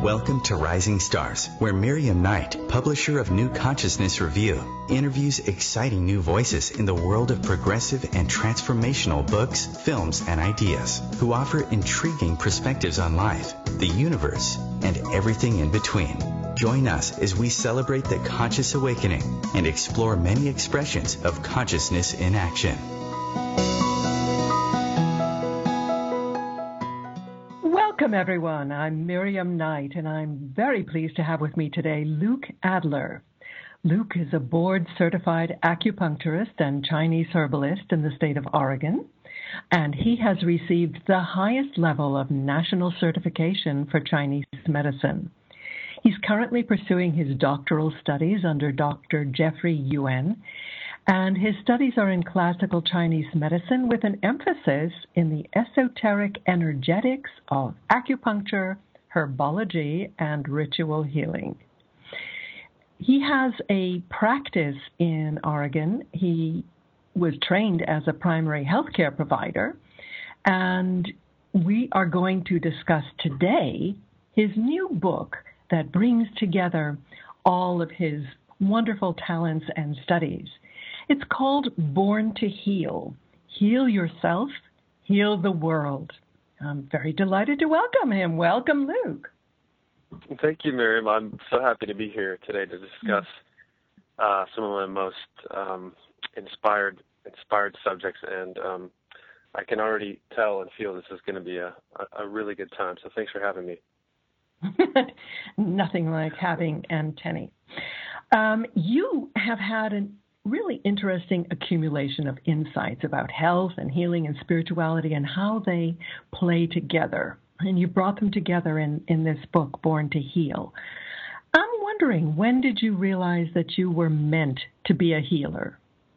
Welcome to Rising Stars, where Miriam Knight, publisher of New Consciousness Review, interviews exciting new voices in the world of progressive and transformational books, films, and ideas, who offer intriguing perspectives on life, the universe, and everything in between. Join us as we celebrate the conscious awakening and explore many expressions of consciousness in action. Welcome, everyone. I'm Miriam Knight, and I'm very pleased to have with me today Luke Adler. Luke is a board-certified acupuncturist and Chinese herbalist in the state of Oregon, and he has received the highest level of national certification for Chinese medicine. He's currently pursuing his doctoral studies under Dr. Jeffrey Yuen, and his studies are in classical Chinese medicine with an emphasis in the esoteric energetics of acupuncture, herbology, and ritual healing. He has a practice in Oregon. He was trained as a primary healthcare provider, and we are going to discuss today his new book that brings together all of his wonderful talents and studies. It's called Born to Heal. Heal yourself, heal the world. I'm very delighted to welcome him. Welcome, Luke. Thank you, Miriam. I'm so happy to be here today to discuss some of my most inspired subjects, and I can already tell and feel this is going to be a really good time. So thanks for having me. Nothing like having antennae. You have had a really interesting accumulation of insights about health and healing and spirituality and how they play together. And you brought them together in this book, Born to Heal. I'm wondering, when did you realize that you were meant to be a healer?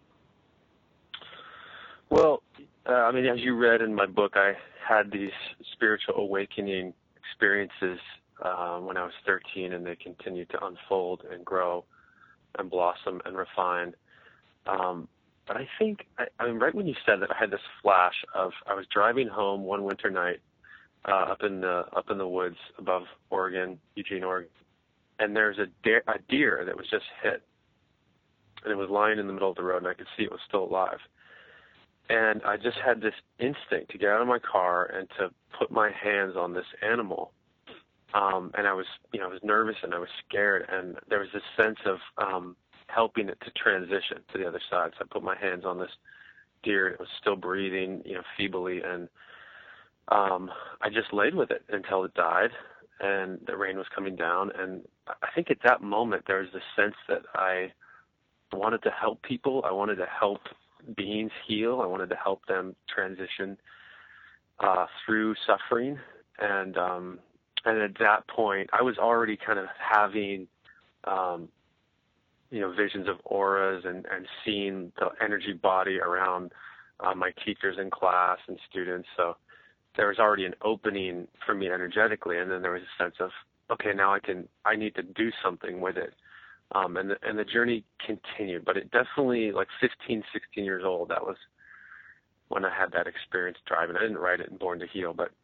Well, as you read in my book, I had these spiritual awakening experiences when I was 13, and they continued to unfold and grow and blossom and refine. But I think, right when you said that, I had this flash of I was driving home one winter night up in the woods above Oregon, Eugene, Oregon, and there's a deer that was just hit, and it was lying in the middle of the road, and I could see it was still alive. And I just had this instinct to get out of my car and to put my hands on this animal. And I was nervous and I was scared, and there was this sense of helping it to transition to the other side. So I put my hands on this deer. It was still breathing, feebly, and I just laid with it until it died, and the rain was coming down. And I think at that moment there was this sense that I wanted to help people. I wanted to help beings heal. I wanted to help them transition through suffering, and at that point, I was already kind of having, visions of auras and seeing the energy body around my teachers in class and students. So there was already an opening for me energetically, and then there was a sense of, okay, now I need to do something with it. And the journey continued, but it definitely, like 15, 16 years old, that was when I had that experience driving. I didn't write it in Born to Heal, but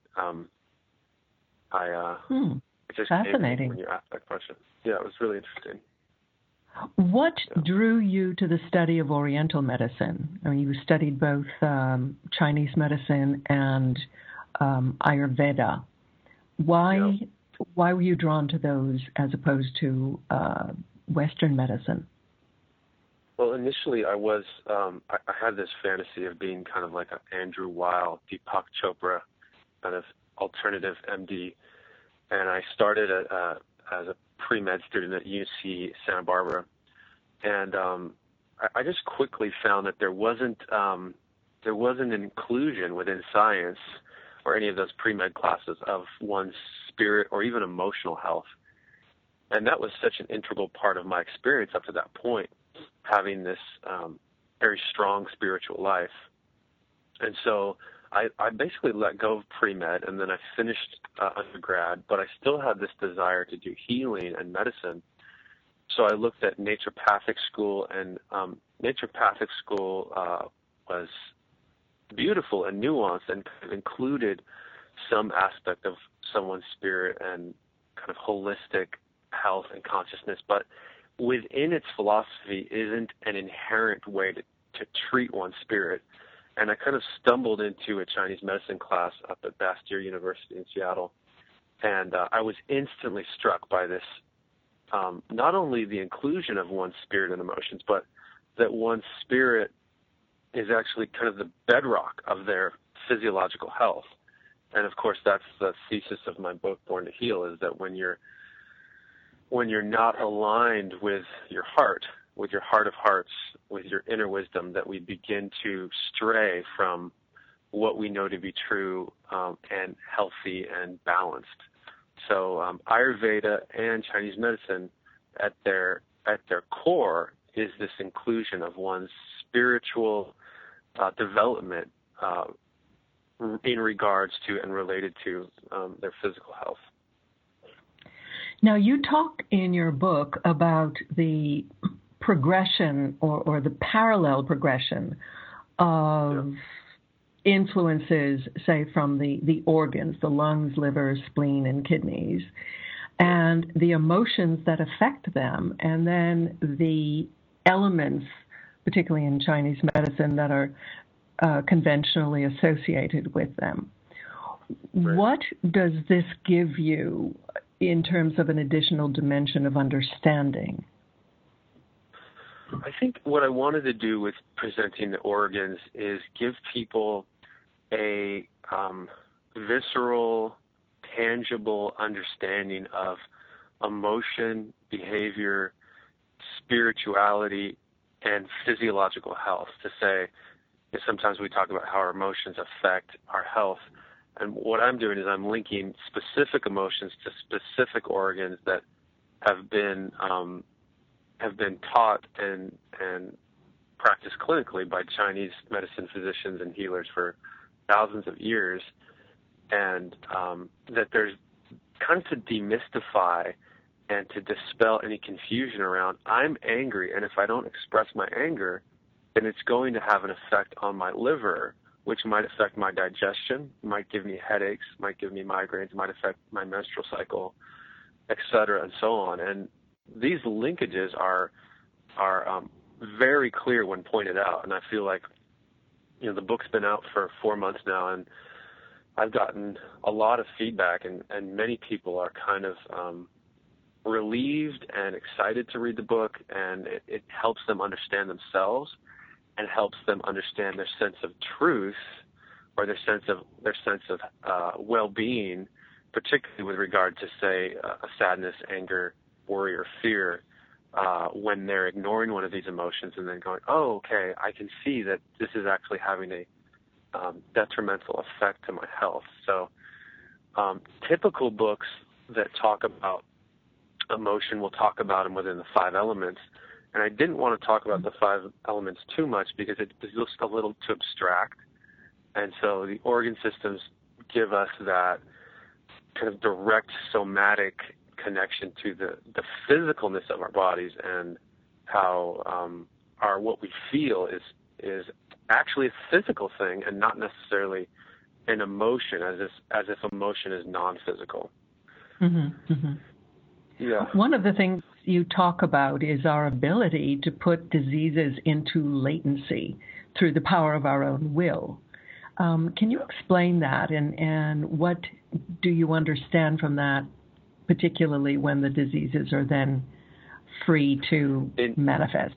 it just fascinating. Came when you asked that question. Yeah, it was really interesting. What drew you to the study of Oriental medicine? I mean, you studied both Chinese medicine and Ayurveda. Why were you drawn to those as opposed to Western medicine? Well, initially I was I had this fantasy of being kind of like an Andrew Weil, Deepak Chopra kind of alternative MD, and I started as a pre-med student at UC Santa Barbara, and I just quickly found that there wasn't an inclusion within science or any of those pre-med classes of one's spirit or even emotional health, and that was such an integral part of my experience up to that point, having this very strong spiritual life. And so I basically let go of pre-med, and then I finished undergrad, but I still had this desire to do healing and medicine. So I looked at naturopathic school, and naturopathic school was beautiful and nuanced and kind of included some aspect of someone's spirit and kind of holistic health and consciousness, but within its philosophy isn't an inherent way to treat one's spirit. And I kind of stumbled into a Chinese medicine class up at Bastyr University in Seattle, and I was instantly struck by this, not only the inclusion of one's spirit and emotions, but that one's spirit is actually kind of the bedrock of their physiological health. And of course, that's the thesis of my book, Born to Heal, is that when you're not aligned with your heart of hearts, with your inner wisdom, that we begin to stray from what we know to be true and healthy and balanced. So Ayurveda and Chinese medicine, at their core, is this inclusion of one's spiritual development in regards to and related to their physical health. Now, you talk in your book about the progression or the parallel progression of influences, say, from the organs, the lungs, liver, spleen, and kidneys, and the emotions that affect them, and then the elements, particularly in Chinese medicine, that are conventionally associated with them. Right. What does this give you in terms of an additional dimension of understanding? I think what I wanted to do with presenting the organs is give people a visceral, tangible understanding of emotion, behavior, spirituality, and physiological health. To say, sometimes we talk about how our emotions affect our health, and what I'm doing is I'm linking specific emotions to specific organs that have been taught and practiced clinically by Chinese medicine physicians and healers for thousands of years, and that there's kind of to demystify and to dispel any confusion around, I'm angry, and if I don't express my anger, then it's going to have an effect on my liver, which might affect my digestion, might give me headaches, might give me migraines, might affect my menstrual cycle, et cetera, and so on. And these linkages are very clear when pointed out, and I feel like, the book's been out for 4 months now, and I've gotten a lot of feedback, and many people are kind of relieved and excited to read the book, and it helps them understand themselves and helps them understand their sense of truth or their sense of well-being, particularly with regard to, say, a sadness, anger, worry, or fear, when they're ignoring one of these emotions and then going, oh, okay, I can see that this is actually having a detrimental effect to my health. So typical books that talk about emotion will talk about them within the 5 elements. And I didn't want to talk about the 5 elements too much because it looks a little too abstract. And so the organ systems give us that kind of direct somatic connection to the physicalness of our bodies, and how what we feel is actually a physical thing and not necessarily an emotion, as if emotion is non-physical. Mm-hmm, mm-hmm. Yeah. One of the things you talk about is our ability to put diseases into latency through the power of our own will. Can you explain that, and what do you understand from that, particularly when the diseases are then free to manifest?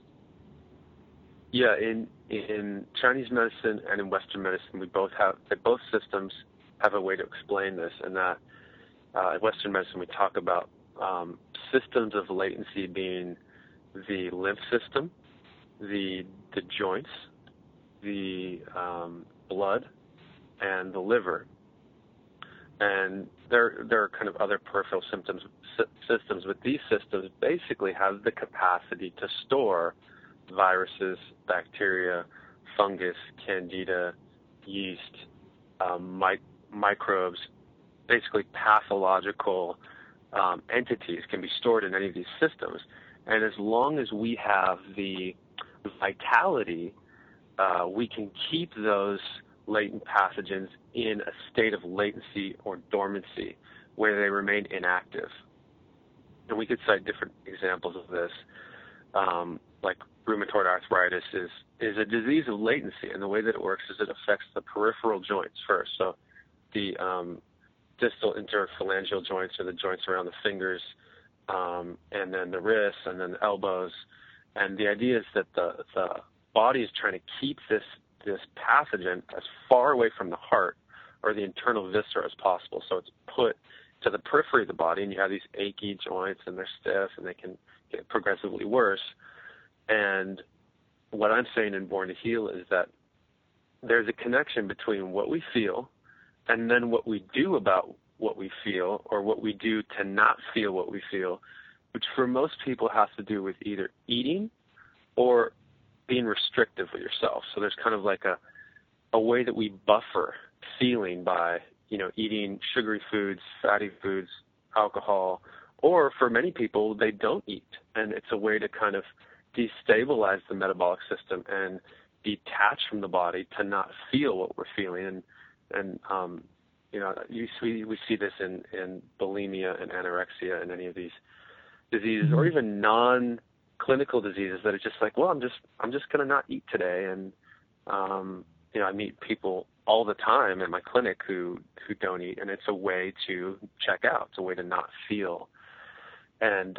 Yeah, in Chinese medicine and in Western medicine, both systems have a way to explain this, and that in Western medicine we talk about systems of latency being the lymph system, the joints, the blood, and the liver. And there are kind of other peripheral systems, but these systems basically have the capacity to store viruses, bacteria, fungus, candida, yeast, microbes, basically pathological entities can be stored in any of these systems. And as long as we have the vitality, we can keep those latent pathogens in a state of latency or dormancy where they remain inactive. And we could cite different examples of this, like rheumatoid arthritis is a disease of latency, and the way that it works is it affects the peripheral joints first. So the distal interphalangeal joints, or the joints around the fingers, and then the wrists, and then the elbows. And the idea is that the body is trying to keep this pathogen as far away from the heart or the internal viscera as possible. So it's put to the periphery of the body, and you have these achy joints, and they're stiff, and they can get progressively worse. And what I'm saying in Born to Heal is that there's a connection between what we feel and then what we do about what we feel, or what we do to not feel what we feel, which for most people has to do with either eating or being restrictive with yourself. So there's kind of like a way that we buffer feeling by, eating sugary foods, fatty foods, alcohol, or for many people, they don't eat. And it's a way to kind of destabilize the metabolic system and detach from the body to not feel what we're feeling. And we see this in bulimia and anorexia and any of these diseases, or even non-clinical diseases that are just like, well, I'm just going to not eat today. And, I meet people all the time in my clinic who don't eat, and it's a way to check out. It's a way to not feel. And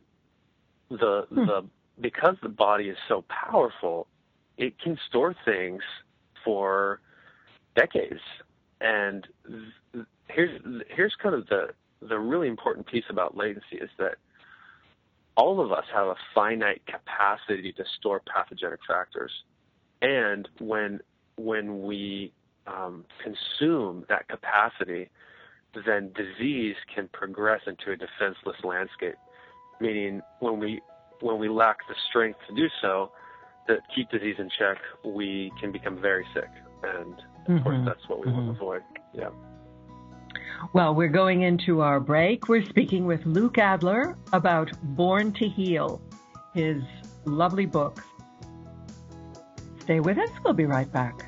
because the body is so powerful, it can store things for decades. And here's kind of the really important piece about latency is that all of us have a finite capacity to store pathogenic factors. And when we consume that capacity, then disease can progress into a defenseless landscape. Meaning, when we lack the strength to do so, to keep disease in check, we can become very sick. And of course, that's what we want to avoid. Yeah. Well, we're going into our break. We're speaking with Luke Adler about Born to Heal, his lovely book. Stay with us. We'll be right back.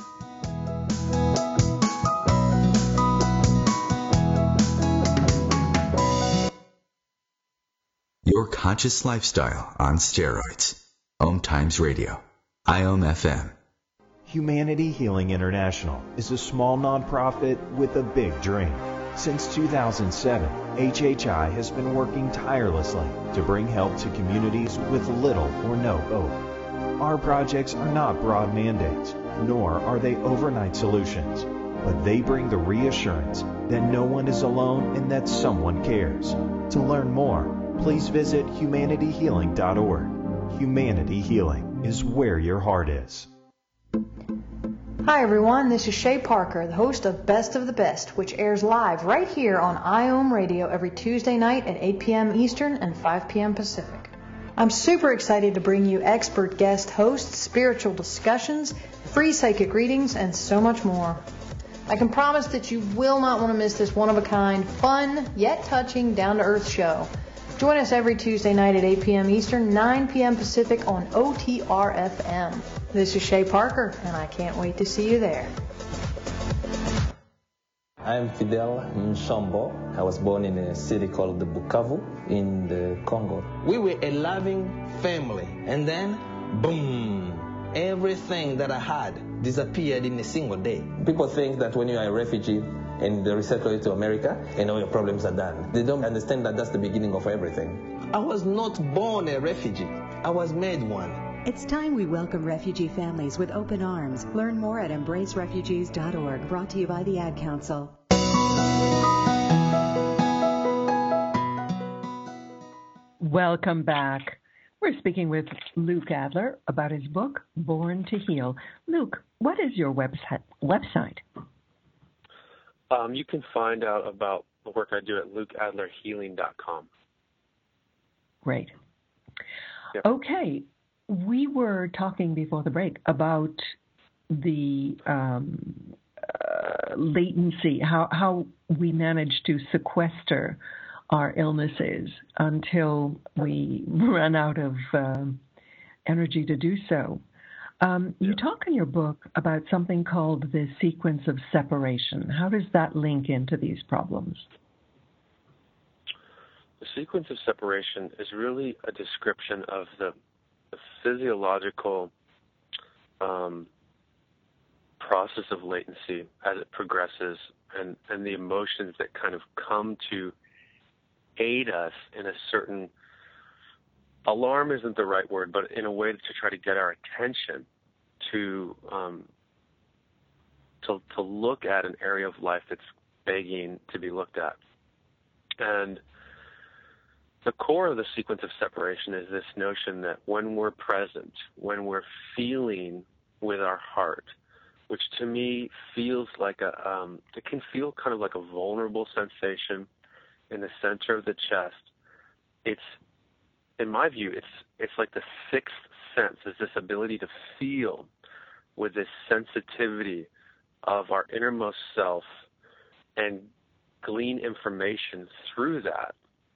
Your conscious lifestyle on steroids. Om Times Radio. IOM FM. Humanity Healing International is a small nonprofit with a big dream. Since 2007, HHI has been working tirelessly to bring help to communities with little or no hope. Our projects are not broad mandates, nor are they overnight solutions, but they bring the reassurance that no one is alone and that someone cares. To learn more, please visit humanityhealing.org. Humanity Healing is where your heart is. Hi everyone, this is Shay Parker, the host of Best of the Best, which airs live right here on IOM Radio every Tuesday night at 8 p.m. Eastern and 5 p.m. Pacific. I'm super excited to bring you expert guest hosts, spiritual discussions, free psychic readings, and so much more. I can promise that you will not want to miss this one-of-a-kind, fun, yet touching, down-to-earth show. Join us every Tuesday night at 8 p.m. Eastern, 9 p.m. Pacific on OTR-FM. This is Shay Parker, and I can't wait to see you there. I'm Fidel Nshambo. I was born in a city called the Bukavu in the Congo. We were a loving family, and then, boom, everything that I had disappeared in a single day. People think that when you are a refugee and they resettle you to America, and all your problems are done. They don't understand that that's the beginning of everything. I was not born a refugee. I was made one. It's time we welcome refugee families with open arms. Learn more at embracerefugees.org, brought to you by the Ad Council. Welcome back. We're speaking with Luke Adler about his book, Born to Heal. Luke, what is your website? You can find out about the work I do at lukeadlerhealing.com. Great. Yep. Okay. We were talking before the break about the latency, how we manage to sequester our illnesses until we run out of energy to do so. You talk in your book about something called the sequence of separation. How does that link into these problems? The sequence of separation is really a description of the physiological process of latency as it progresses, and the emotions that kind of come to aid us in a certain, alarm isn't the right word, but in a way to try to get our attention to look at an area of life that's begging to be looked at. And the core of the sequence of separation is this notion that when we're present, when we're feeling with our heart, which to me feels like it can feel kind of like a vulnerable sensation in the center of the chest. It's, in my view, it's like the sixth sense, is this ability to feel with this sensitivity of our innermost self and glean information through that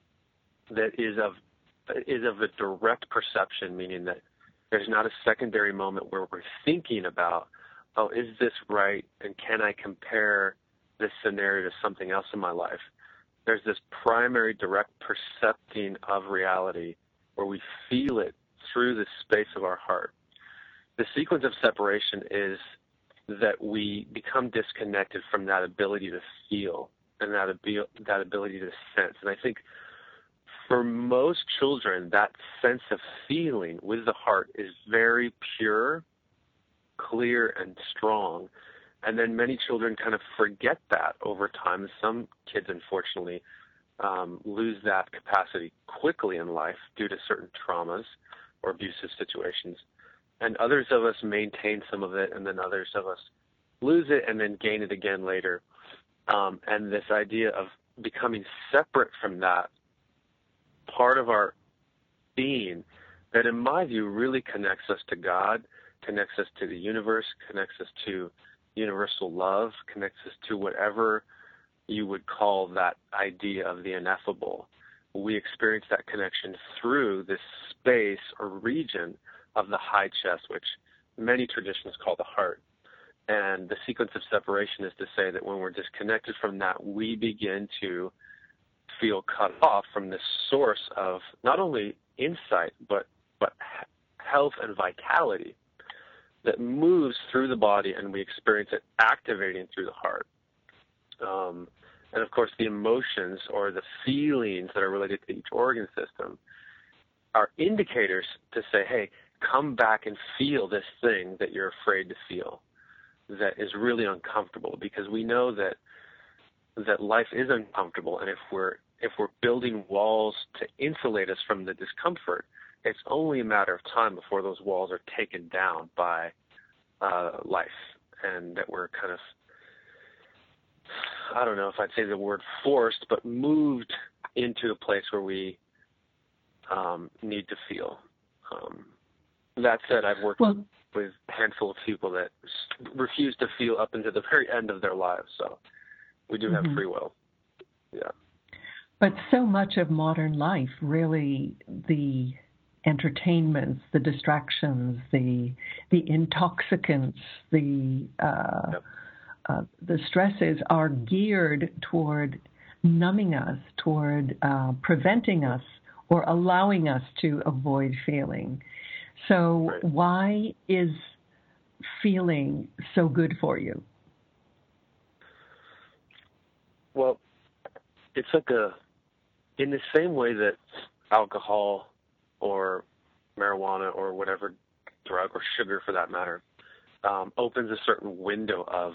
is of a direct perception, meaning that there's not a secondary moment where we're thinking about, oh, is this right, and can I compare this scenario to something else in my life? There's this primary direct percepting of reality where we feel it through the space of our heart. The sequence of separation is that we become disconnected from that ability to feel and that ability to sense. And I think for most children, that sense of feeling with the heart is very pure, clear, and strong. And then many children kind of forget that over time. Some kids, unfortunately, lose that capacity quickly in life due to certain traumas or abusive situations. And others of us maintain some of it, and then others of us lose it and then gain it again later. And this idea of becoming separate from that part of our being that, in my view, really connects us to God, connects us to the universe, connects us to universal love, connects us to whatever you would call that idea of the ineffable. We experience that connection through this space or region of the high chest, which many traditions call the heart. And the sequence of separation is to say that when we're disconnected from that, we begin to feel cut off from this source of not only insight, but health and vitality that moves through the body, and we experience it activating through the heart. And of course, the emotions or the feelings that are related to each organ system are indicators to say, hey, come back and feel this thing that you're afraid to feel that is really uncomfortable, because we know that life is uncomfortable, and if we're building walls to insulate us from the discomfort, it's only a matter of time before those walls are taken down by life, and that we're kind of, I don't know if I'd say the word forced, but moved into a place where we need to feel. That said, I've worked with a handful of people that refuse to feel up into the very end of their lives, so we do have free will. Yeah. But so much of modern life, really, the entertainments, the distractions, the intoxicants, the stresses are geared toward numbing us, toward preventing us or allowing us to avoid feeling. So why is feeling so good for you? Well, it's like in the same way that alcohol or marijuana or whatever drug or sugar for that matter opens a certain window of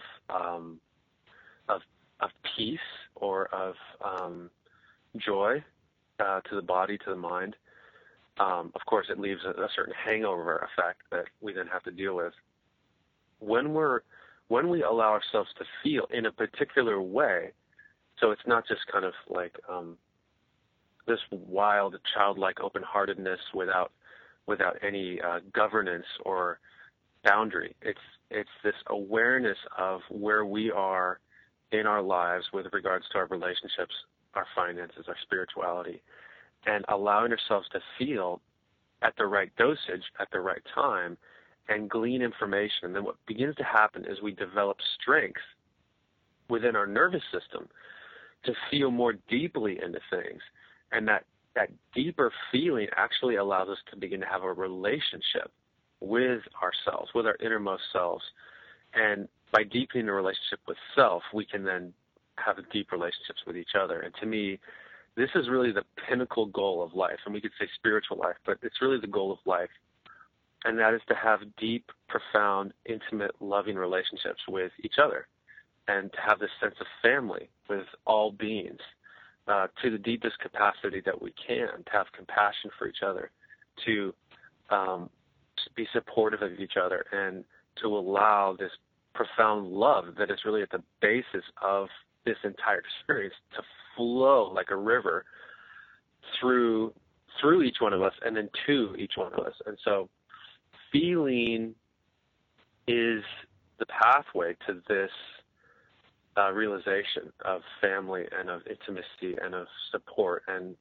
peace or of joy to the body, to the mind. Of course, it leaves a certain hangover effect that we then have to deal with. When we allow ourselves to feel in a particular way, so it's not just kind of like this wild, childlike open-heartedness without any governance or boundary. It's this awareness of where we are in our lives with regards to our relationships, our finances, our spirituality, and allowing ourselves to feel at the right dosage, at the right time, and glean information. And then what begins to happen is we develop strength within our nervous system to feel more deeply into things. And that deeper feeling actually allows us to begin to have a relationship with ourselves, with our innermost selves. And by deepening the relationship with self, we can then have deep relationships with each other. And to me, this is really the pinnacle goal of life. And we could say spiritual life, but it's really the goal of life. And that is to have deep, profound, intimate, loving relationships with each other, and to have this sense of family with all beings to the deepest capacity that we can, to have compassion for each other, to be supportive of each other, and to allow this profound love that is really at the basis of this entire experience to flow like a river through each one of us and then to each one of us. And so feeling is the pathway to this realization of family and of intimacy and of support. And,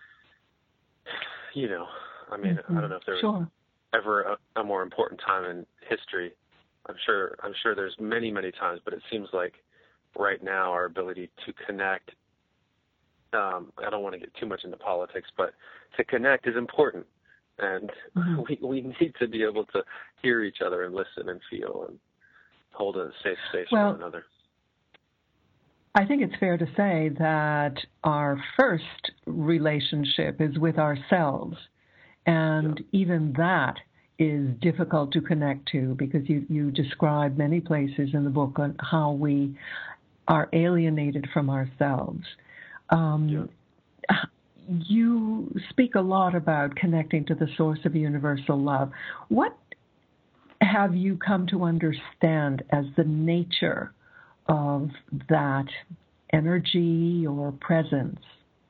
I don't know if there was ever a more important time in history. I'm sure there's many, many times, but it seems like right now our ability to connect, I don't want to get too much into politics, but to connect is important. And we need to be able to hear each other and listen and feel and hold a safe space for one another. I think it's fair to say that our first relationship is with ourselves. And even that is difficult to connect to, because you describe many places in the book on how we are alienated from ourselves. You speak a lot about connecting to the source of universal love. What have you come to understand as the nature of that energy or presence?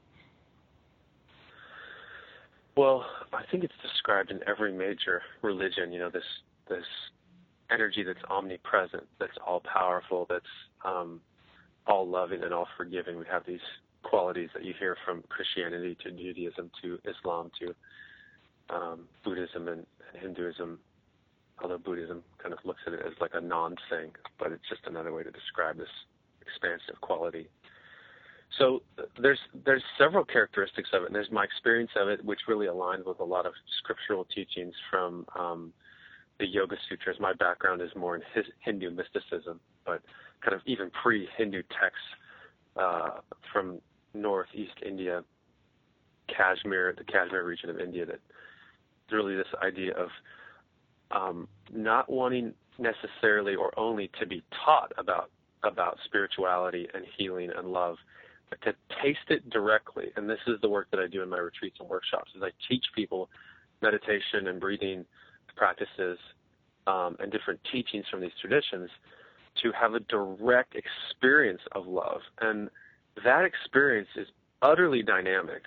Well, I think it's described in every major religion, this energy that's omnipresent, that's all-powerful, that's all-loving and all-forgiving. We have these qualities that you hear from Christianity to Judaism to Islam to Buddhism and Hinduism, although Buddhism kind of looks at it as like a non-thing, but it's just another way to describe this expansive quality. So there's several characteristics of it, and there's my experience of it, which really aligned with a lot of scriptural teachings from the Yoga Sutras. My background is more in Hindu mysticism, but kind of even pre-Hindu texts from northeast India, the Kashmir region of India, that really this idea of not wanting necessarily or only to be taught about spirituality and healing and love, but to taste it directly. And this is the work that I do in my retreats and workshops, is I teach people meditation and breathing practices and different teachings from these traditions to have a direct experience of love. And that experience is utterly dynamic.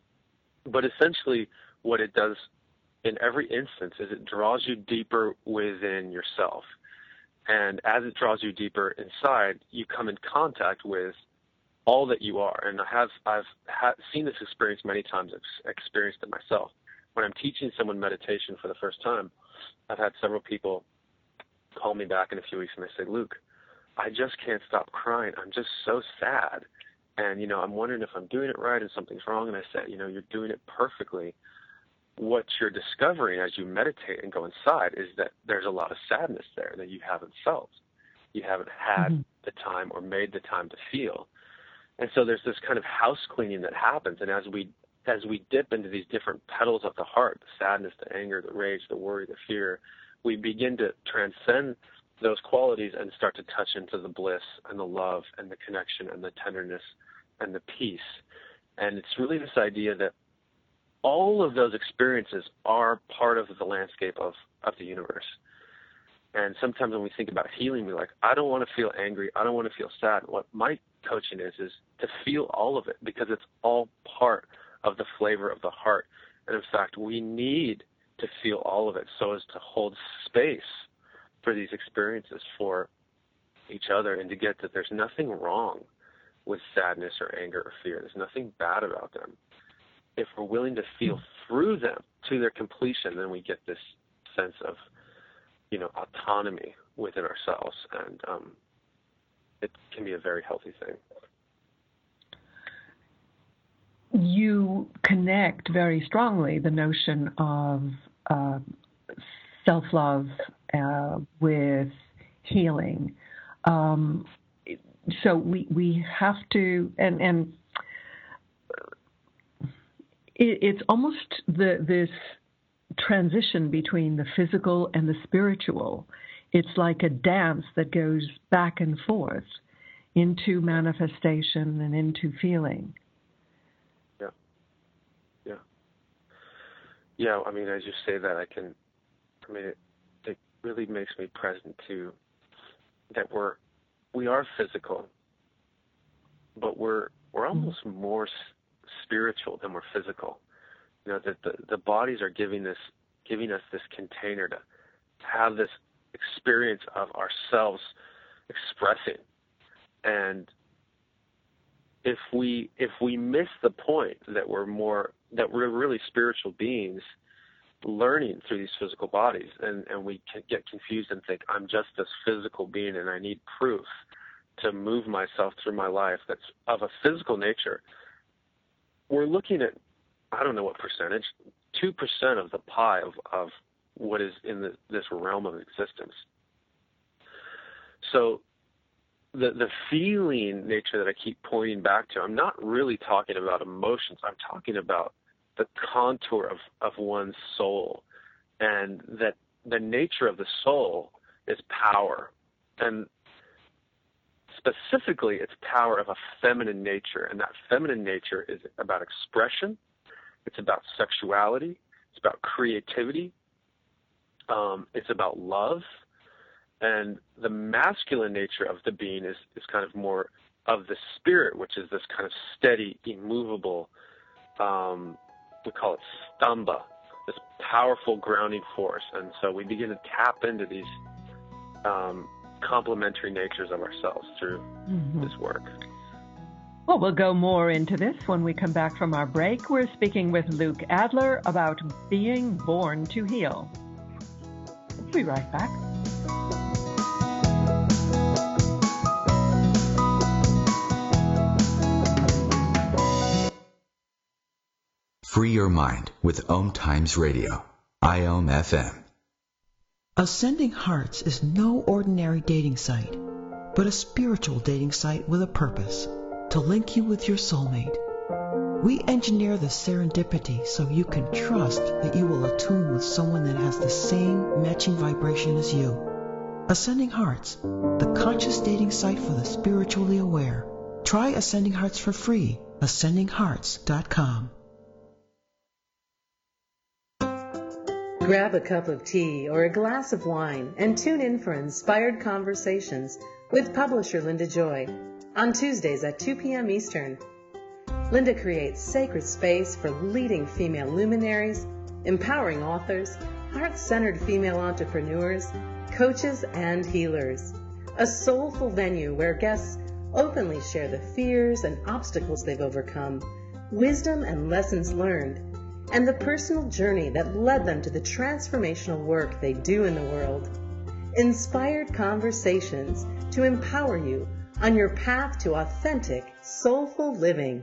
But essentially what it does in every instance is it draws you deeper within yourself. And as it draws you deeper inside, you come in contact with all that you are. And I've seen this experience many times. I've experienced it myself. When I'm teaching someone meditation for the first time, I've had several people call me back in a few weeks and they say, Luke, I just can't stop crying. I'm just so sad. And, I'm wondering if I'm doing it right and something's wrong. And I said, you're doing it perfectly. What you're discovering as you meditate and go inside is that there's a lot of sadness there that you haven't felt. You haven't had the time or made the time to feel. And so there's this kind of house cleaning that happens. And as we dip into these different petals of the heart, the sadness, the anger, the rage, the worry, the fear, we begin to transcend those qualities and start to touch into the bliss and the love and the connection and the tenderness and the peace. And it's really this idea that all of those experiences are part of the landscape of the universe. And sometimes when we think about healing, we're like, I don't want to feel angry. I don't want to feel sad. What my coaching is to feel all of it, because it's all part of the flavor of the heart. And in fact, we need to feel all of it so as to hold space for these experiences for each other, and to get that there's nothing wrong with sadness or anger or fear. There's nothing bad about them. If we're willing to feel through them to their completion, then we get this sense of, autonomy within ourselves, and it can be a very healthy thing. you connect very strongly the notion of self-love with healing. So we have to, and it's almost this transition between the physical and the spiritual. It's like a dance that goes back and forth into manifestation and into feeling. Yeah, I mean, as you say that, it really makes me present to that we are physical, but we're almost more spiritual than we're physical. You know, that the bodies are giving us this container to have this experience of ourselves expressing. And if we miss the point that we're really spiritual beings learning through these physical bodies, and we can get confused and think, I'm just this physical being and I need proof to move myself through my life that's of a physical nature, we're looking at, I don't know what percentage, 2% of the pie of what is in this realm of existence. So the feeling nature that I keep pointing back to, I'm not really talking about emotions. I'm talking about the contour of one's soul, and that the nature of the soul is power, and specifically it's power of a feminine nature, and that feminine nature is about expression, it's about sexuality, it's about creativity, it's about love. And the masculine nature of the being is kind of more of the spirit, which is this kind of steady, immovable, we call it stamba, this powerful grounding force. And so we begin to tap into these complementary natures of ourselves through this work. Well, we'll go more into this when we come back from our break. We're speaking with Luke Adler about being born to heal. We'll be right back. Free your mind with Om Times Radio, IOM FM. Ascending Hearts is no ordinary dating site, but a spiritual dating site with a purpose, to link you with your soulmate. We engineer the serendipity so you can trust that you will attune with someone that has the same matching vibration as you. Ascending Hearts, the conscious dating site for the spiritually aware. Try Ascending Hearts for free, ascendinghearts.com. Grab a cup of tea or a glass of wine and tune in for Inspired Conversations with publisher Linda Joy on Tuesdays at 2 p.m. Eastern. Linda creates sacred space for leading female luminaries, empowering authors, heart-centered female entrepreneurs, coaches, and healers. A soulful venue where guests openly share the fears and obstacles they've overcome, wisdom and lessons learned, and the personal journey that led them to the transformational work they do in the world. Inspired Conversations to empower you on your path to authentic, soulful living.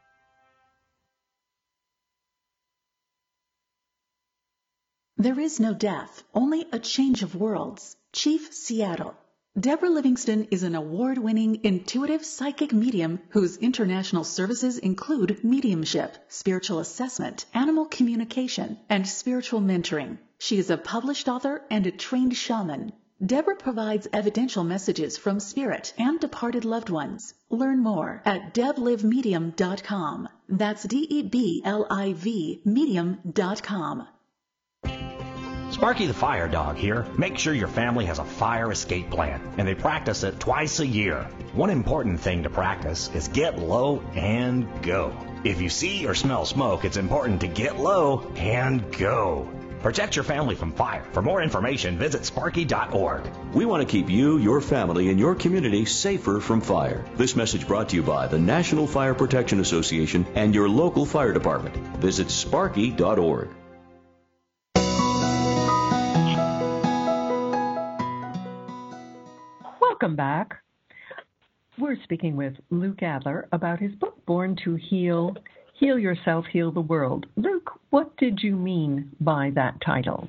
There is no death, only a change of worlds. Chief Seattle. Deborah Livingston is an award-winning intuitive psychic medium whose international services include mediumship, spiritual assessment, animal communication, and spiritual mentoring. She is a published author and a trained shaman. Deborah provides evidential messages from spirit and departed loved ones. Learn more at deblivemedium.com. That's DEBLIV medium.com. Sparky the Fire Dog here. Make sure your family has a fire escape plan, and they practice it twice a year. One important thing to practice is get low and go. If you see or smell smoke, it's important to get low and go. Protect your family from fire. For more information, visit sparky.org. We want to keep you, your family, and your community safer from fire. This message brought to you by the National Fire Protection Association and your local fire department. Visit sparky.org. Welcome back. We're speaking with Luke Adler about his book, Born to Heal, Heal Yourself, Heal the World. Luke, what did you mean by that title?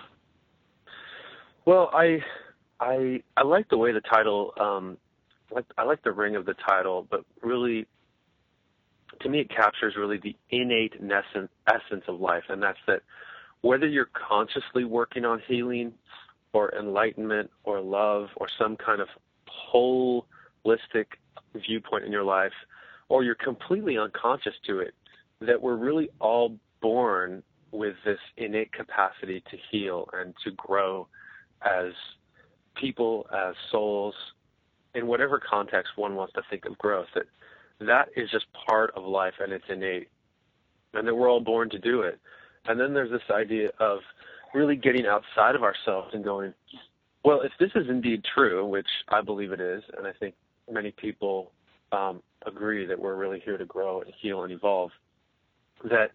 Well, I like the way the title, I like the ring of the title, but really, to me, it captures really the innate essence of life, and that's that whether you're consciously working on healing or enlightenment or love or some kind of holistic viewpoint in your life, or you're completely unconscious to it, that we're really all born with this innate capacity to heal and to grow as people, as souls, in whatever context one wants to think of growth, that is just part of life and it's innate, and that we're all born to do it. And then there's this idea of really getting outside of ourselves and going, well, if this is indeed true, which I believe it is, and I think many people agree that we're really here to grow and heal and evolve, that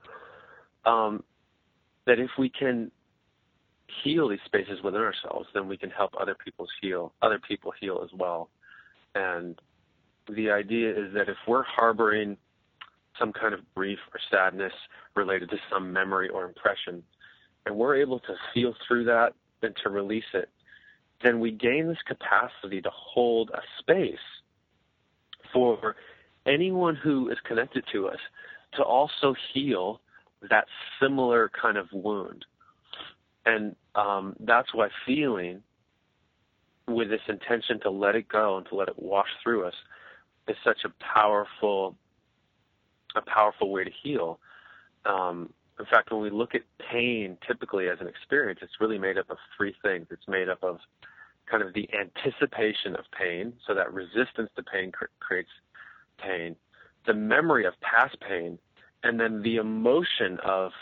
if we can heal these spaces within ourselves, then we can help other people heal as well. And the idea is that if we're harboring some kind of grief or sadness related to some memory or impression, and we're able to feel through that and to release it, then we gain this capacity to hold a space for anyone who is connected to us to also heal that similar kind of wound. And that's why feeling with this intention to let it go and to let it wash through us is such a powerful way to heal. In fact, when we look at pain typically as an experience, it's really made up of three things. It's made up of kind of the anticipation of pain, so that resistance to pain creates pain, the memory of past pain, and then the emotion of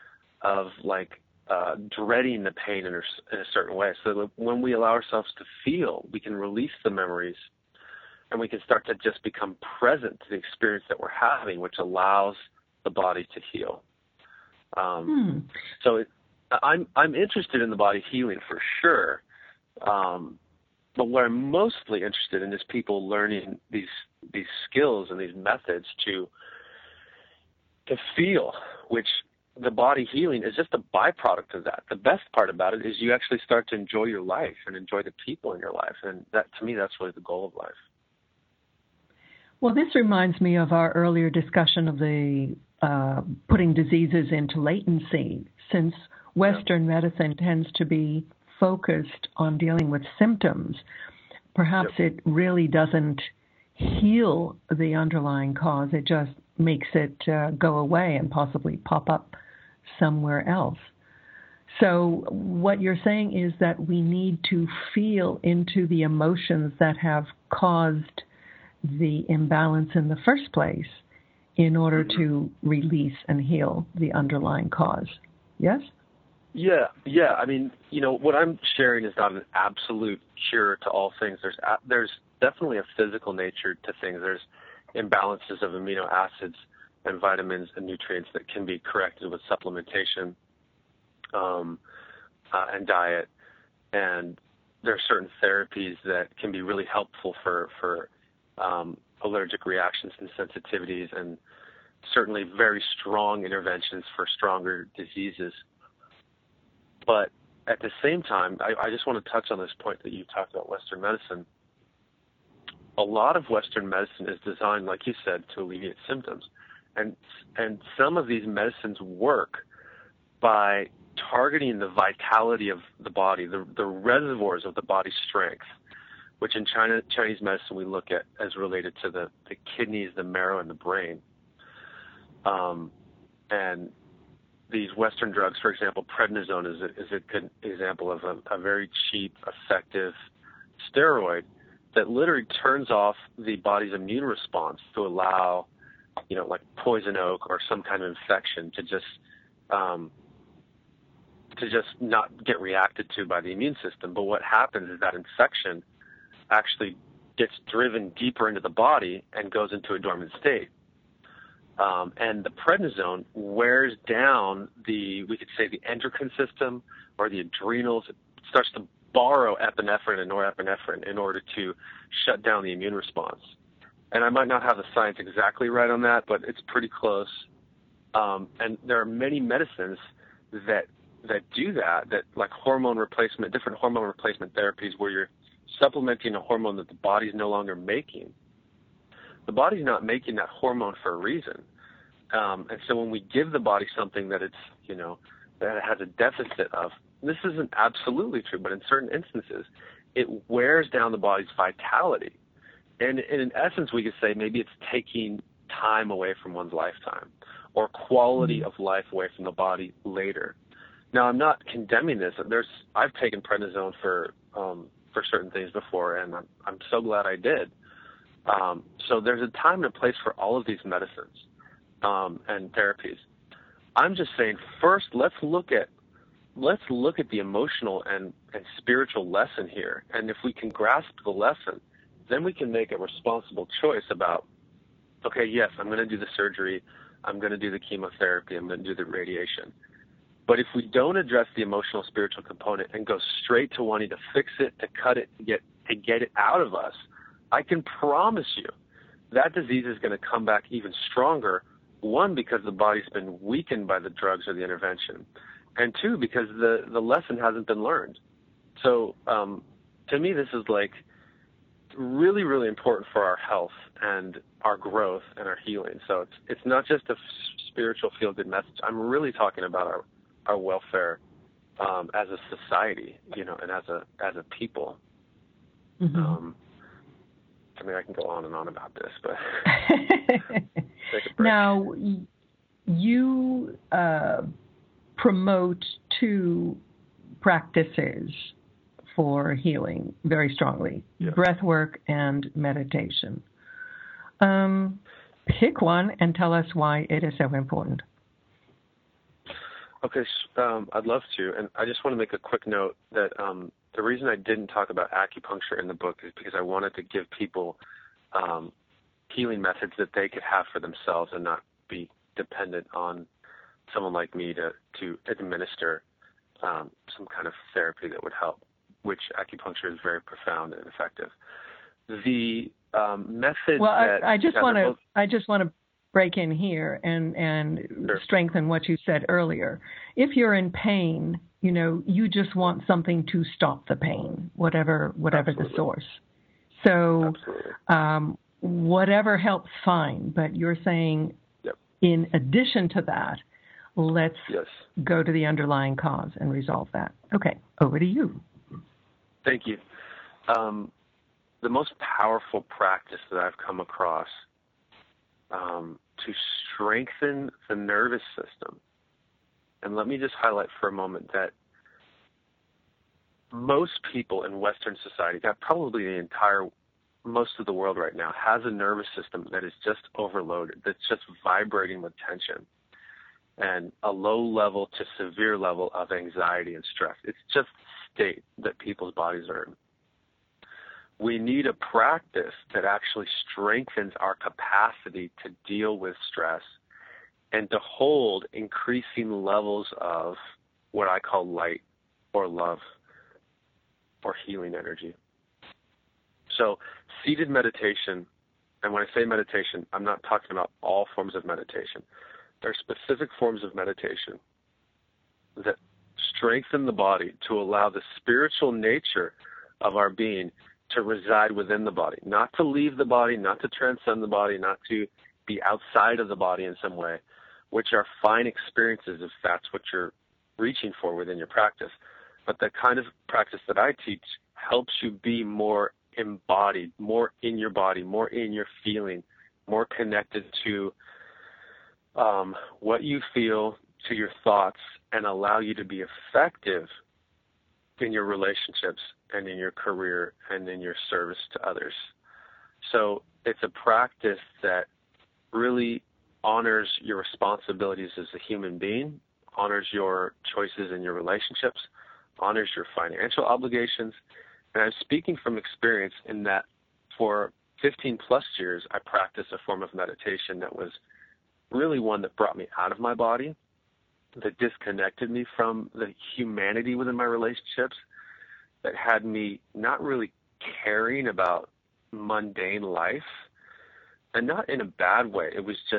dreading the pain in a certain way. So that when we allow ourselves to feel, we can release the memories and we can start to just become present to the experience that we're having, which allows the body to heal. So I'm interested in the body healing for sure. But what I'm mostly interested in is people learning these skills and these methods to feel, which the body healing is just a byproduct of that. The best part about it is you actually start to enjoy your life and enjoy the people in your life. And that, to me, that's really the goal of life. Well, this reminds me of our earlier discussion of the putting diseases into latency, since Western medicine tends to be focused on dealing with symptoms. Perhaps it really doesn't heal the underlying cause. It just makes it go away and possibly pop up somewhere else. So what you're saying is that we need to feel into the emotions that have caused the imbalance in the first place in order to release and heal the underlying cause. Yes? Yeah. I mean, what I'm sharing is not an absolute cure to all things. There's definitely a physical nature to things. There's imbalances of amino acids and vitamins and nutrients that can be corrected with supplementation and diet. And there are certain therapies that can be really helpful for allergic reactions and sensitivities, and certainly very strong interventions for stronger diseases. But at the same time, I just want to touch on this point that you talked about Western medicine. A lot of Western medicine is designed, like you said, to alleviate symptoms. And some of these medicines work by targeting the vitality of the body, the reservoirs of the body's strength, which in Chinese medicine we look at as related to the kidneys, the marrow, and the brain. And these Western drugs, for example, prednisone is a good example of a very cheap, effective steroid that literally turns off the body's immune response to allow, like poison oak or some kind of infection to just not get reacted to by the immune system. But what happens is that infection actually gets driven deeper into the body and goes into a dormant state. And the prednisone wears down we could say the endocrine system or the adrenals. It starts to borrow epinephrine and norepinephrine in order to shut down the immune response. And I might not have the science exactly right on that, but it's pretty close. And there are many medicines that do that like hormone replacement, different hormone replacement therapies where you're supplementing a hormone that the body's no longer making. The body's not making that hormone for a reason. And so when we give the body something that it's, that it has a deficit of, this isn't absolutely true, but in certain instances, it wears down the body's vitality. And in essence, we could say maybe it's taking time away from one's lifetime or quality of life away from the body later. Now, I'm not condemning this. I've taken prednisone for certain things before, and I'm so glad I did. So there's a time and a place for all of these medicines and therapies. I'm just saying, first, let's look at the emotional and spiritual lesson here. And if we can grasp the lesson, then we can make a responsible choice about, okay, yes, I'm going to do the surgery, I'm going to do the chemotherapy, I'm going to do the radiation. But if we don't address the emotional, spiritual component and go straight to wanting to fix it, to cut it, to get it out of us, I can promise you that disease is going to come back even stronger. One, because the body's been weakened by the drugs or the intervention, and two, because the lesson hasn't been learned. So to me, this is like really, really important for our health and our growth and our healing. So it's not just a spiritual feel-good message. I'm really talking about our welfare as a society, and as a people. Mm-hmm. I mean, I can go on and on about this, but take a break. Now, you promote two practices for healing very strongly, breath work and meditation. Pick one and tell us why it is so important. Okay, I'd love to. And I just want to make a quick note that the reason I didn't talk about acupuncture in the book is because I wanted to give people healing methods that they could have for themselves and not be dependent on someone like me to administer some kind of therapy that would help, which acupuncture is very profound and effective. The method. Well, I just want to break in here and Sure. strengthen what you said earlier. If you're in pain, you just want something to stop the pain, whatever Absolutely. the source. So whatever helps, fine. But you're saying, in addition to that, let's go to the underlying cause and resolve that. Okay, over to you. Thank you. The most powerful practice that I've come across to strengthen the nervous system, and let me just highlight for a moment that most people in Western society, probably most of the world right now, has a nervous system that is just overloaded, that's just vibrating with tension and a low level to severe level of anxiety and stress. It's just the state that people's bodies are in. We need a practice that actually strengthens our capacity to deal with stress and to hold increasing levels of what I call light or love or healing energy. So seated meditation, and when I say meditation, I'm not talking about all forms of meditation. There are specific forms of meditation that strengthen the body to allow the spiritual nature of our being to reside within the body, not to leave the body, not to transcend the body, not to be outside of the body in some way, which are fine experiences if that's what you're reaching for within your practice. But the kind of practice that I teach helps you be more embodied, more in your body, more in your feeling, more connected to what you feel, to your thoughts, and allow you to be effective in your relationships and in your career and in your service to others. So it's a practice that really honors your responsibilities as a human being, honors your choices in your relationships, honors your financial obligations. And I'm speaking from experience in that for 15 plus years, I practiced a form of meditation that was really one that brought me out of my body, that disconnected me from the humanity within my relationships, that had me not really caring about mundane life, and not in a bad way. It was just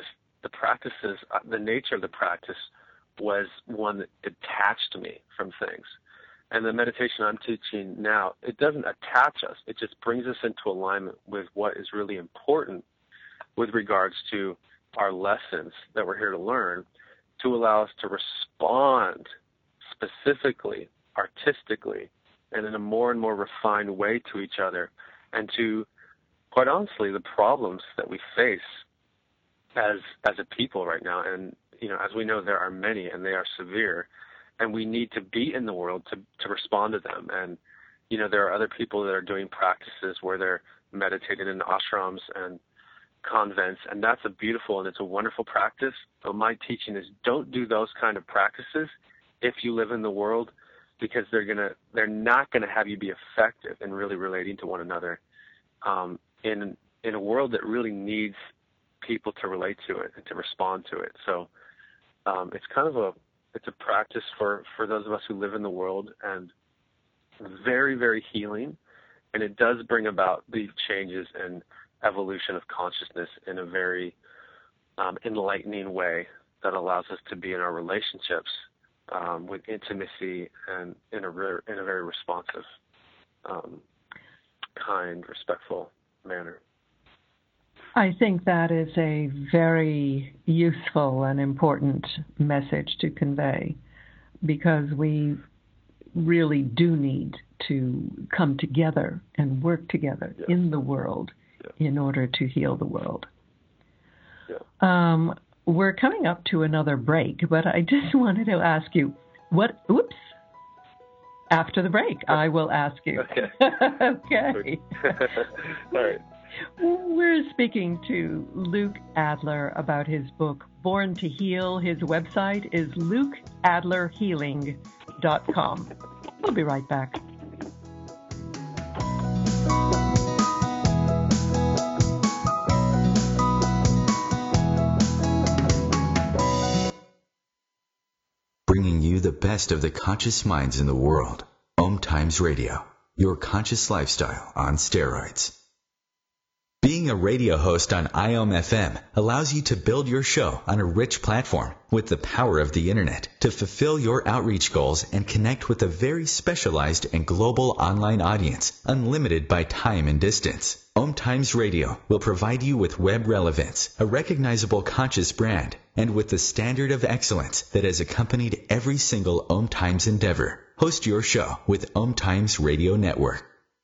the practices, the nature of the practice was one that detached me from things. And the meditation I'm teaching now, it doesn't attach us. It just brings us into alignment with what is really important with regards to our lessons that we're here to learn, to allow us to respond specifically, artistically, and in a more and more refined way to each other, and to, quite honestly, the problems that we face as a people right now. And, as we know, there are many, and they are severe, and we need to be in the world to respond to them. And, there are other people that are doing practices where they're meditating in ashrams and convents, and that's a beautiful and it's a wonderful practice. But my teaching is, don't do those kind of practices if you live in the world, because they're not gonna have you be effective in really relating to one another in a world that really needs people to relate to it and to respond to it. So it's kind of a practice for those of us who live in the world, and very, very healing, and it does bring about the changes and evolution of consciousness in a very enlightening way that allows us to be in our relationships with intimacy and in a very responsive, kind, respectful manner. I think that is a very useful and important message to convey, because we really do need to come together and work together in the world in order to heal the world. We're coming up to another break, but I just wanted to ask you, after the break, I will ask you. Okay. Okay. All right. We're speaking to Luke Adler about his book, Born to Heal. His website is lukeadlerhealing.com. We'll be right back. Bringing you the best of the conscious minds in the world. Om Times Radio, your conscious lifestyle on steroids. Being a radio host on IOM FM allows you to build your show on a rich platform with the power of the internet to fulfill your outreach goals and connect with a very specialized and global online audience, unlimited by time and distance. Om Times Radio will provide you with web relevance, a recognizable conscious brand, and with the standard of excellence that has accompanied every single Om Times endeavor. Host your show with Om Times Radio Network.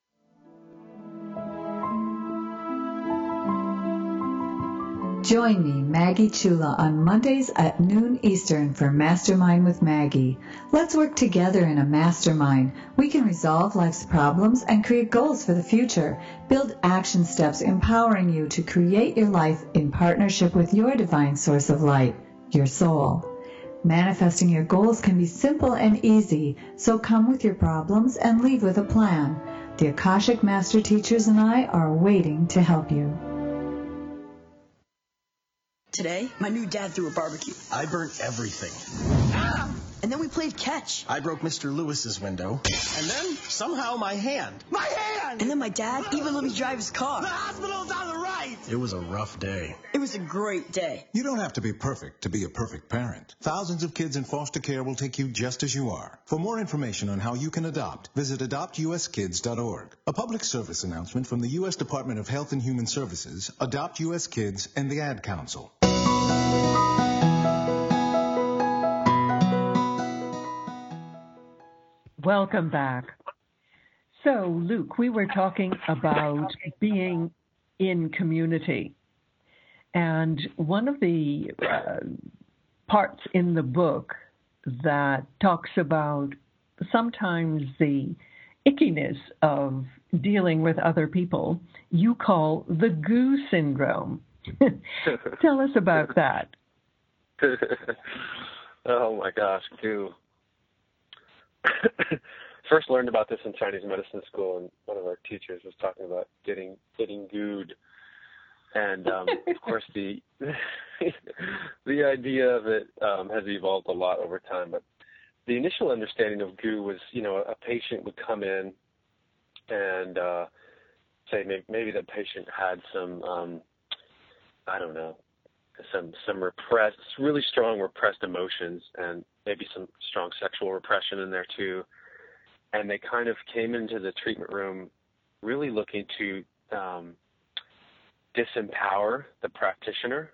Join me, Maggie Chula, on Mondays at noon Eastern for Mastermind with Maggie. Let's work together in a mastermind. We can resolve life's problems and create goals for the future. Build action steps empowering you to create your life in partnership with your divine source of light, your soul. Manifesting your goals can be simple and easy, so come with your problems and leave with a plan. The Akashic Master Teachers and I are waiting to help you. Today, my new dad threw a barbecue. I burnt everything. And then we played catch. I broke Mr. Lewis's window. And then, somehow, my hand. My hand! And then my dad even let me drive his car. The hospital's on the right! It was a rough day. It was a great day. You don't have to be perfect to be a perfect parent. Thousands of kids in foster care will take you just as you are. For more information on how you can adopt, visit adoptuskids.org. A public service announcement from the U.S. Department of Health and Human Services, Adopt U.S. Kids, and the Ad Council. Welcome back. So, Luke, we were talking about being in community. And one of the parts in the book that talks about sometimes the ickiness of dealing with other people, you call the goo syndrome. Tell us about that. Oh, my gosh, goo. First learned about this in Chinese medicine school, and one of our teachers was talking about getting gooed. And, of course, the idea of it has evolved a lot over time. But the initial understanding of goo was, a patient would come in and say maybe the patient had some, some repressed, really strong repressed emotions, and maybe some strong sexual repression in there too. And they kind of came into the treatment room really looking to disempower the practitioner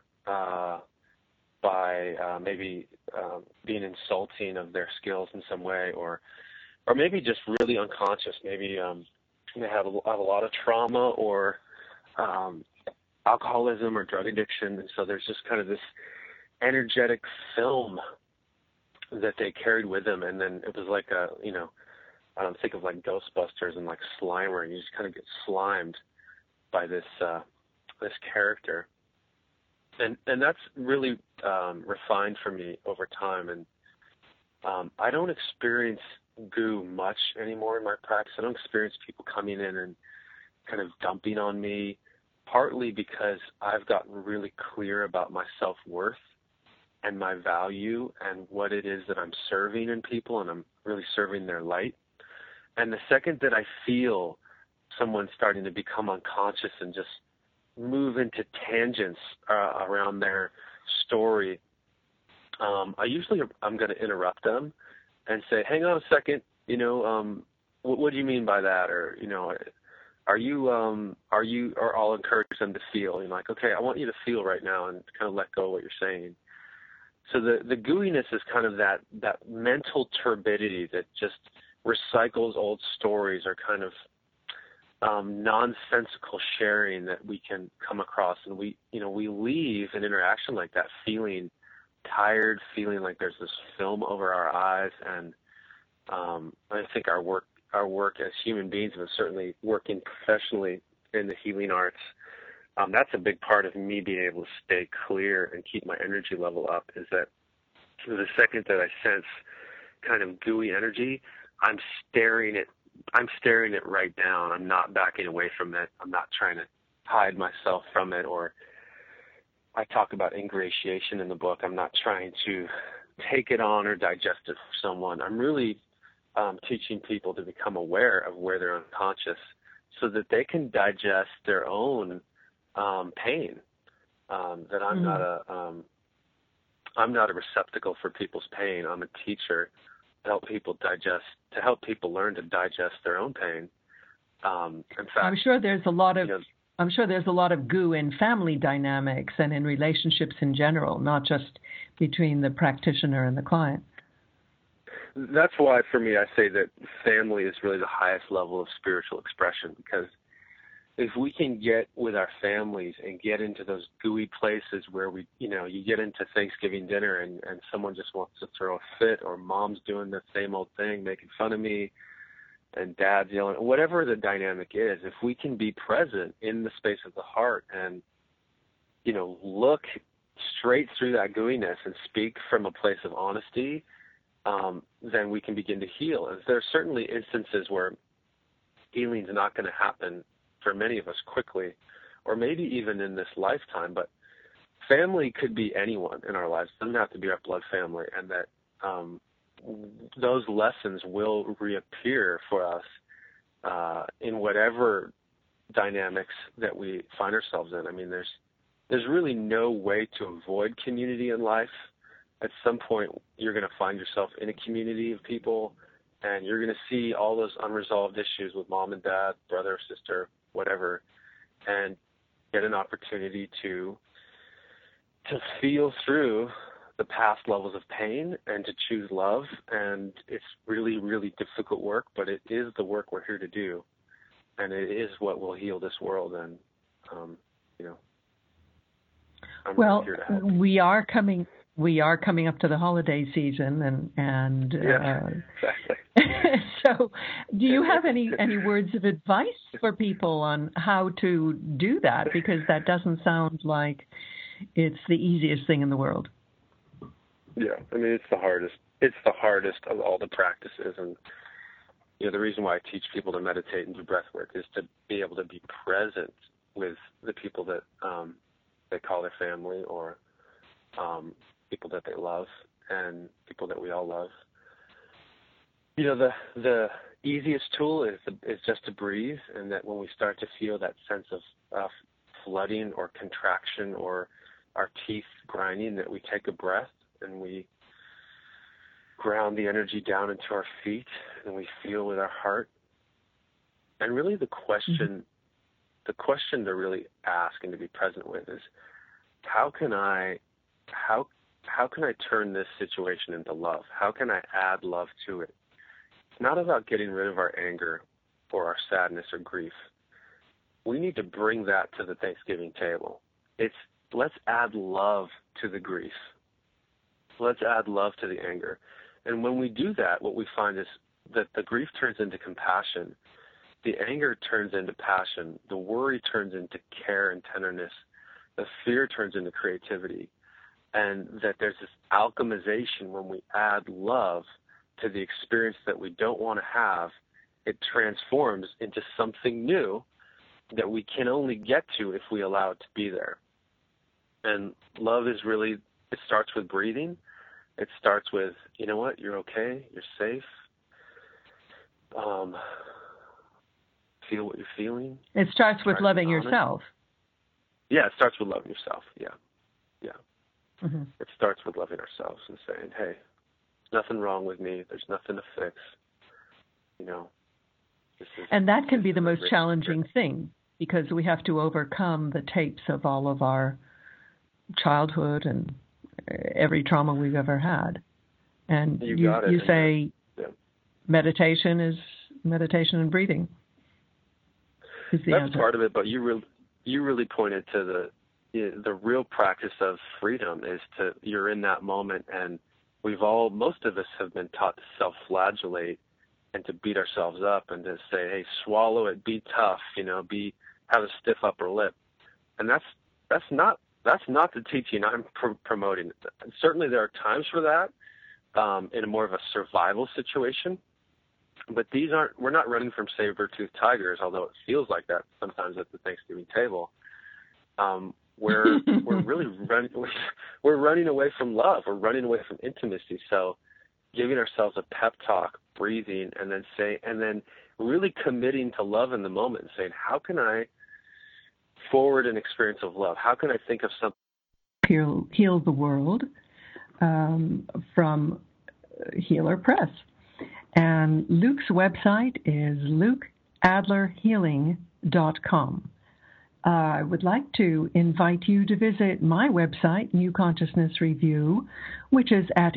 by maybe being insulting of their skills in some way, or maybe just really unconscious. Maybe they have a lot of trauma or alcoholism or drug addiction, and so there's just kind of this energetic film that they carried with them, and then it was like a, I don't think of like Ghostbusters and like Slimer, and you just kind of get slimed by this this character, and that's really refined for me over time, and I don't experience goo much anymore in my practice. I don't experience people coming in and kind of dumping on me, partly because I've gotten really clear about my self-worth and my value and what it is that I'm serving in people, and I'm really serving their light. And the second that I feel someone starting to become unconscious and just move into tangents around their story, I'm going to interrupt them and say, hang on a second, what do you mean by that? Or, or I'll encourage them to feel, like, okay, I want you to feel right now and kind of let go of what you're saying. So the gooiness is kind of that mental turbidity that just recycles old stories, or kind of nonsensical sharing that we can come across. And we leave an interaction like that feeling tired, feeling like there's this film over our eyes. And I think our work as human beings, and certainly working professionally in the healing arts, that's a big part of me being able to stay clear and keep my energy level up, is that the second that I sense kind of gooey energy, I'm staring it right down. I'm not backing away from it. I'm not trying to hide myself from it, or I talk about ingratiation in the book. I'm not trying to take it on or digest it for someone. I'm really teaching people to become aware of where they're unconscious so that they can digest their own pain. That I'm not a receptacle for people's pain. I'm a teacher to help people learn to digest their own pain. In fact, I'm sure there's a lot of goo in family dynamics and in relationships in general, not just between the practitioner and the client. That's why, for me, I say that family is really the highest level of spiritual expression, because if we can get with our families and get into those gooey places where you get into Thanksgiving dinner and someone just wants to throw a fit, or mom's doing the same old thing, making fun of me, and dad's yelling, whatever the dynamic is, if we can be present in the space of the heart and, look straight through that gooiness and speak from a place of honesty, then we can begin to heal. And there are certainly instances where healing's not going to happen for many of us quickly, or maybe even in this lifetime, but family could be anyone in our lives. It doesn't have to be our blood family, and that those lessons will reappear for us in whatever dynamics that we find ourselves in. I mean, there's really no way to avoid community in life. At some point, you're going to find yourself in a community of people, and you're going to see all those unresolved issues with mom and dad, brother or sister, whatever, and get an opportunity to feel through the past levels of pain and to choose love. And it's really, really difficult work, but it is the work we're here to do, and it is what will heal this world. And I'm well, here to help. We are coming up to the holiday season, and yeah, exactly. So, do you have any words of advice for people on how to do that? Because that doesn't sound like it's the easiest thing in the world. Yeah, I mean, it's the hardest. It's the hardest of all the practices, and the reason why I teach people to meditate and do breath work is to be able to be present with the people that they call their family, or people that they love, and people that we all love. The easiest tool is just to breathe, and that when we start to feel that sense of flooding or contraction or our teeth grinding, that we take a breath and we ground the energy down into our feet and we feel with our heart. And really the question to really ask and to be present with is, how can I turn this situation into love? How can I add love to it? It's not about getting rid of our anger or our sadness or grief. We need to bring that to the Thanksgiving table. It's let's add love to the grief. Let's add love to the anger. And when we do that, what we find is that the grief turns into compassion. The anger turns into passion. The worry turns into care and tenderness. The fear turns into creativity. And that there's this alchemization when we add love to the experience that we don't want to have. It transforms into something new that we can only get to if we allow it to be there. And love is really, it starts with breathing. It starts with, you know what, you're okay, you're safe. Feel what you're feeling. It starts with loving yourself. Yeah, it starts with loving yourself. Yeah. Mm-hmm. It starts with loving ourselves and saying, hey, there's nothing wrong with me. There's nothing to fix. And that can be the most challenging thing, because we have to overcome the tapes of all of our childhood and every trauma we've ever had. And you say meditation and breathing is the That's answer. part of it, but you really pointed to the real practice of freedom is you're in that moment, and most of us have been taught to self-flagellate and to beat ourselves up and to say, hey, swallow it, be tough, have a stiff upper lip. And that's not the teaching I'm promoting. Certainly there are times for that in a more of a survival situation, but we're not running from saber-toothed tigers, although it feels like that sometimes at the Thanksgiving table. We're running away from love. We're running away from intimacy. So giving ourselves a pep talk, breathing, and then really committing to love in the moment and saying, how can I forward an experience of love? How can I think of something? Heal the World from Healer Press. And Luke's website is lukeadlerhealing.com. I would like to invite you to visit my website, New Consciousness Review, which is at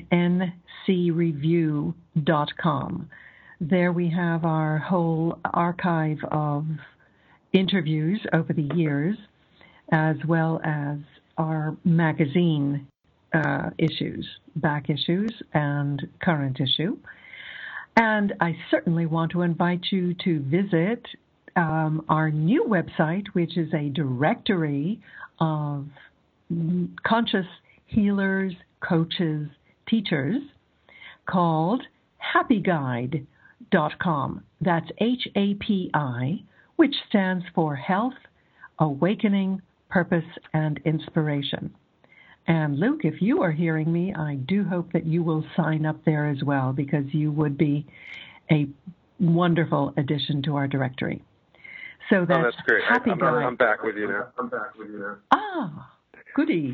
ncreview.com. There we have our whole archive of interviews over the years, as well as our magazine issues, back issues and current issue. And I certainly want to invite you to visit our new website, which is a directory of conscious healers, coaches, teachers, called happyguide.com. That's HAPI, which stands for Health, Awakening, Purpose, and Inspiration. And Luke, if you are hearing me, I do hope that you will sign up there as well, because you would be a wonderful addition to our directory. So that's great. I'm back with you now. Ah, goody.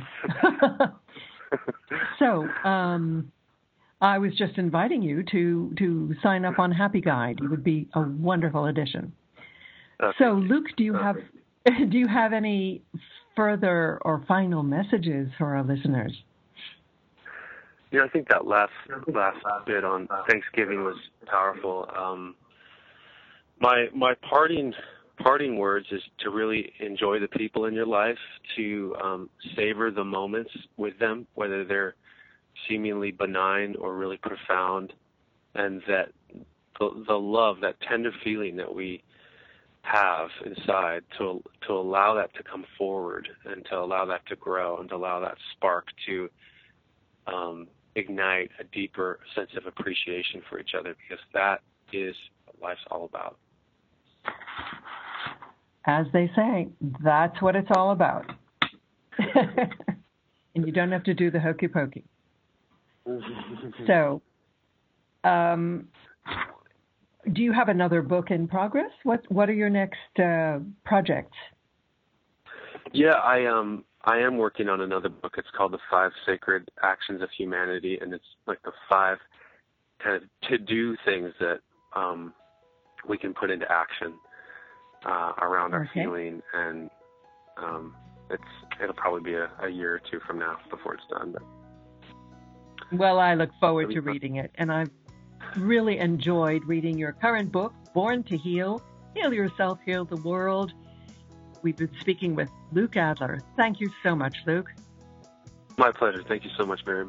So I was just inviting you to sign up on Happy Guide. You would be a wonderful addition. So, Luke, do you have any further or final messages for our listeners? I think that last bit on Thanksgiving was powerful. My parting words is to really enjoy the people in your life, to savor the moments with them, whether they're seemingly benign or really profound, and that the love, that tender feeling that we have inside, to allow that to come forward and to allow that to grow and to allow that spark to ignite a deeper sense of appreciation for each other, because that is what life's all about. As they say, that's what it's all about. And you don't have to do the hokey pokey. So, do you have another book in progress? What are your next projects? Yeah, I am working on another book. It's called The 5 Sacred Actions of Humanity, and it's like the 5 kind of to-do things that we can put into action around our feeling, and it'll probably be a year or two from now before it's done. But well, I look forward to reading it, and I've really enjoyed reading your current book, Born to Heal, Heal Yourself, Heal the World. We've been speaking with Luke Adler. Thank you so much, Luke. My pleasure. Thank you so much, Miriam.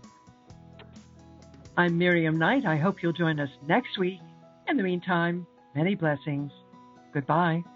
I'm Miriam Knight. I hope you'll join us next week. In the meantime, many blessings. Goodbye.